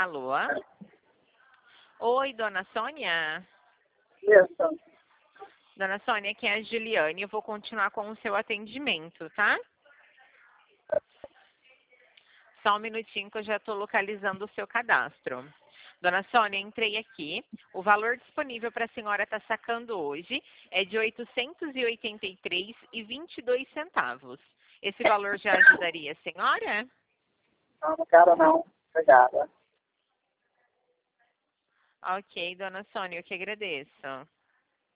Alô? Oi, dona Sônia? Isso. Dona Sônia, aqui é a Juliane. Eu vou continuar com o seu atendimento, tá? Só um minutinho que eu já estou localizando o seu cadastro. Dona Sônia, entrei aqui. O valor disponível para a senhora estar sacando hoje é de R$ 883,22. Esse valor já ajudaria a senhora? Não, não quero não. Obrigada. Ok, dona Sônia, eu que agradeço.